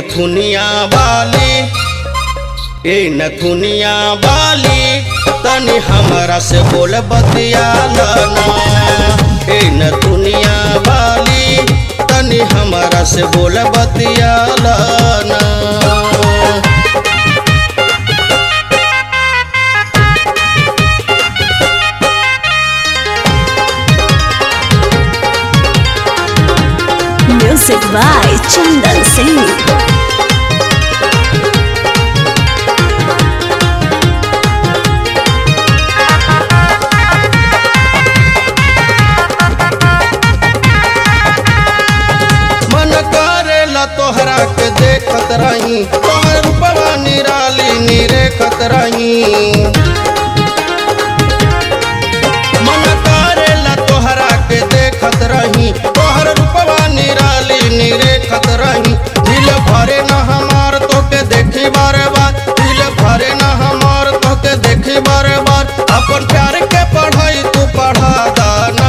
नथुनिया वाली, ए नथुनिया वाली तनी हमरा से बोल बतियाला ना। ए नथुनिया वाली तनी हमरा से बोल बतियाला ना। Music by Chandan Singh. तोहरा के देखत रही, तोहर रूपवा निराली निरेखत रही। मन करेला तोहरा के देखत रही, तोहर रूपवा निराली निरेखत रही। दिल भरे न हमार तोके देखी बार बार, दिल भरे न हमार तोके देखी बार बार। अपन प्यार के पढ़ाई तू पढ़ा दाना।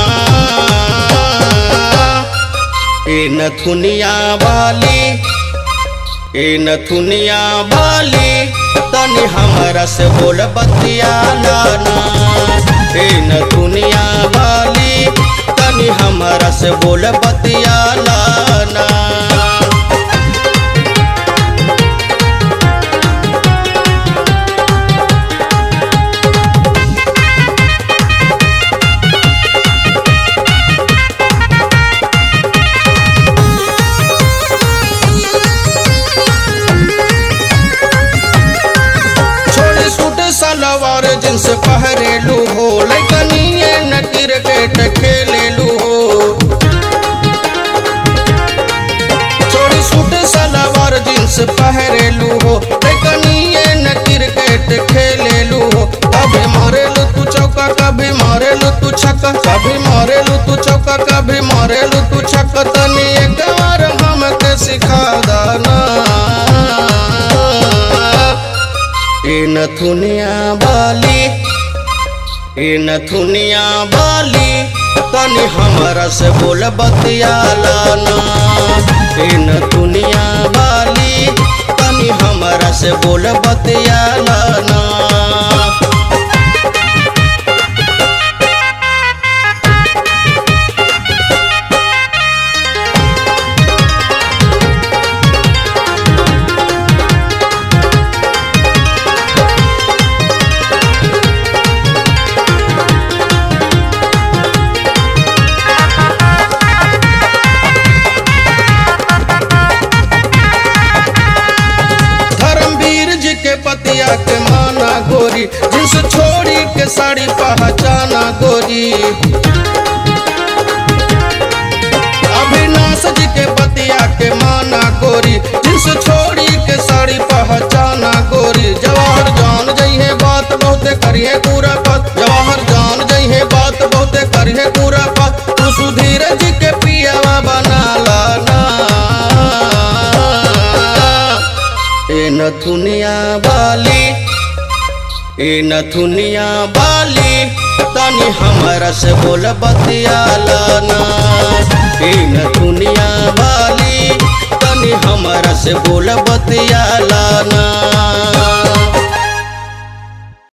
ए नथुनिया वाली, ए नथुनिया वाली तनी हमरा से बोल बतियाला ना। ए नथुनिया वाली तनी हमरा से बोल बतियाला ना। सलवार जींस पहरेलू हो, लइकनिए न क्रिकेट खेलेलू हो। छोड़ी सूट सलवार जींस पहरेलू हो, लइकनिए न क्रिकेट खेलेलू हो। कभी मारेलू तू चौका, कभी मारेलू तू छक्का, कभी मारेलू तू चौका, कभी मारेलू तू छक्का। तनी एक बार हमके सिखा दाना। ए नथुनिया वाली, ए नथुनिया वाली तनी हमरा से बोल बतियाला ना। ए नथुनिया वाली तनी हमरा से बोल बतियाला ना। पतिया के माना गोरी, जिस छोड़ी के साड़ी पहचाना गोरी। अविनाश जी के पतिया के माना गोरी, जिस छोड़ी के साड़ी पहचाना गोरी। जवाहर जान जइहे बात बहुते करिए पूरा पत, जवाहर जान जइहे बात बहुते करिए पूरा पत। तू सुधीर जी के पियावा बना लाना। ए नथुनिया वाली, ए नथुनिया वाली तनी हमरा से बोल बतियाला ना। ए नथुनिया वाली तनी हमरा से बोल बतियाला ना।